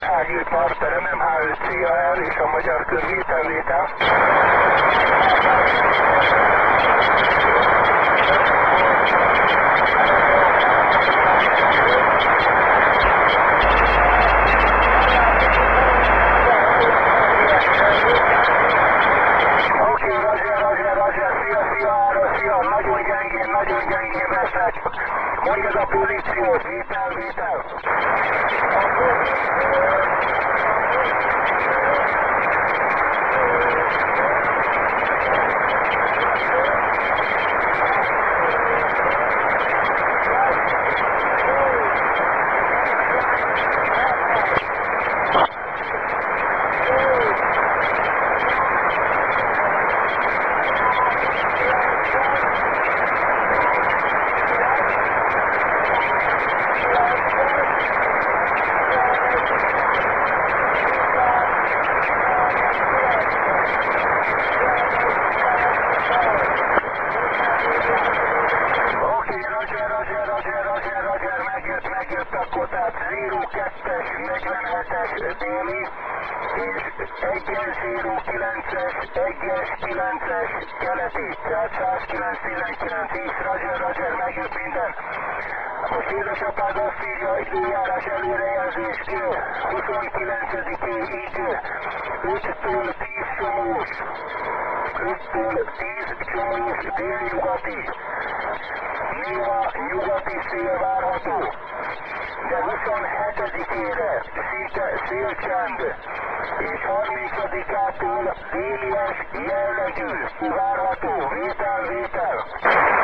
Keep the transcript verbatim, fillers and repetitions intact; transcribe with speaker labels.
Speaker 1: Ágyút Marterem M H öt C A R és a magyar körvételvétel. Mondjad a pozíciót, vétel, vétel! zero kettes negyvenhetes déli és egyes zero kilences egyes kilences keleti, tehát százkilenc tizenkilenc tíz, Roger, Roger, megjött minden. Most édesapád azt írja, hogy időjárás előrejelzés kér, huszonkilencedikén idő, öttől tíz csomós, öttől tíz csomós délnyugati, néha nyugati szél várható. De huszonhetedikére szinte szélcsend, és harmincadikától délies jellegű várható, vétel, vétel.